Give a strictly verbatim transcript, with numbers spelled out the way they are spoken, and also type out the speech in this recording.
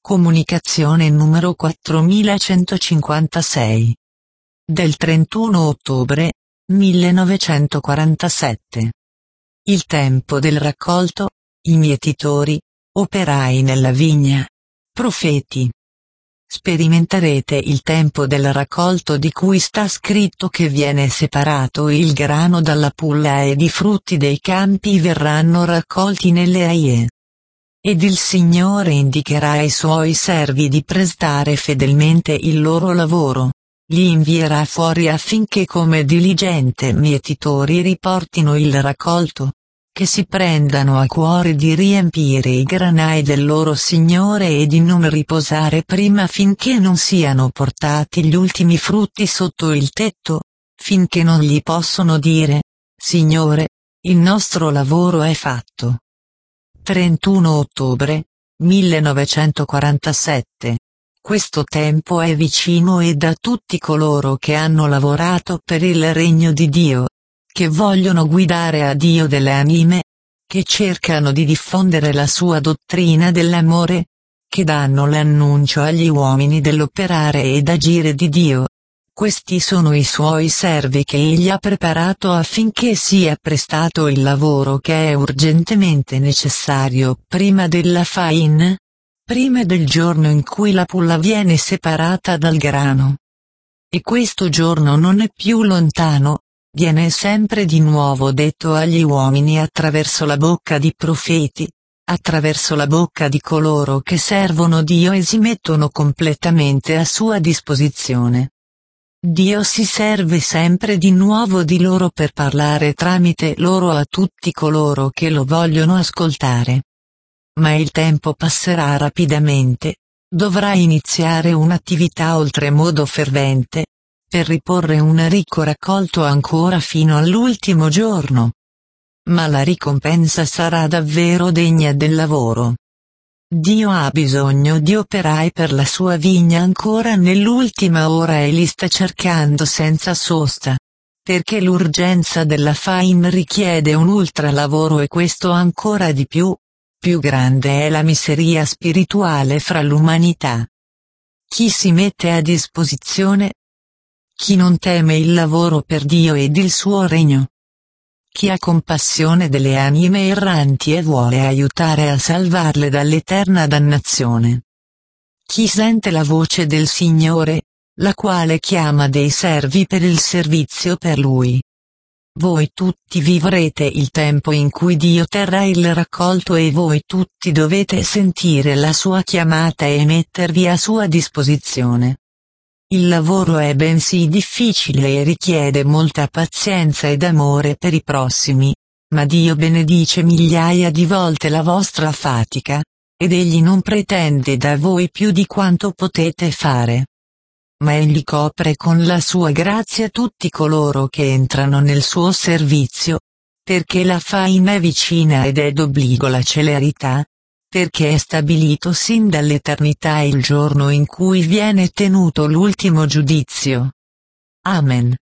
Comunicazione numero quattromilacentocinquantasei. Del trentuno ottobre, millenovecentoquarantasette. Il tempo del raccolto, i mietitori, operai nella vigna, profeti. Sperimenterete il tempo del raccolto di cui sta scritto che viene separato il grano dalla pulla ed i frutti dei campi verranno raccolti nelle aie. Ed il Signore indicherà ai suoi servi di prestare fedelmente il loro lavoro, li invierà fuori affinché come diligenti mietitori riportino il raccolto, che si prendano a cuore di riempire i granai del loro Signore e di non riposare prima finché non siano portati gli ultimi frutti sotto il tetto, finché non gli possono dire, Signore, il nostro lavoro è fatto. trentuno ottobre, millenovecentoquarantasette. Questo tempo è vicino e da tutti coloro che hanno lavorato per il regno di Dio, che vogliono guidare a Dio delle anime, che cercano di diffondere la sua dottrina dell'amore, che danno l'annuncio agli uomini dell'operare ed agire di Dio. Questi sono i suoi servi che egli ha preparato affinché sia prestato il lavoro che è urgentemente necessario prima della faina, prima del giorno in cui la pulla viene separata dal grano. E questo giorno non è più lontano, viene sempre di nuovo detto agli uomini attraverso la bocca di profeti, attraverso la bocca di coloro che servono Dio e si mettono completamente a sua disposizione. Dio si serve sempre di nuovo di loro per parlare tramite loro a tutti coloro che lo vogliono ascoltare. Ma il tempo passerà rapidamente, dovrà iniziare un'attività oltremodo fervente, per riporre un ricco raccolto ancora fino all'ultimo giorno. Ma la ricompensa sarà davvero degna del lavoro. Dio ha bisogno di operai per la sua vigna ancora nell'ultima ora e li sta cercando senza sosta. Perché l'urgenza della faina richiede un ultra lavoro e questo ancora di più, più grande è la miseria spirituale fra l'umanità. Chi si mette a disposizione? Chi non teme il lavoro per Dio ed il suo regno? Chi ha compassione delle anime erranti e vuole aiutare a salvarle dall'eterna dannazione. Chi sente la voce del Signore, la quale chiama dei servi per il servizio per Lui. Voi tutti vivrete il tempo in cui Dio terrà il raccolto e voi tutti dovete sentire la sua chiamata e mettervi a sua disposizione. Il lavoro è bensì difficile e richiede molta pazienza ed amore per i prossimi, ma Dio benedice migliaia di volte la vostra fatica, ed Egli non pretende da voi più di quanto potete fare. Ma Egli copre con la sua grazia tutti coloro che entrano nel suo servizio, perché la faina è vicina ed è d'obbligo la celerità, perché è stabilito sin dall'eternità il giorno in cui viene tenuto l'ultimo giudizio. Amen.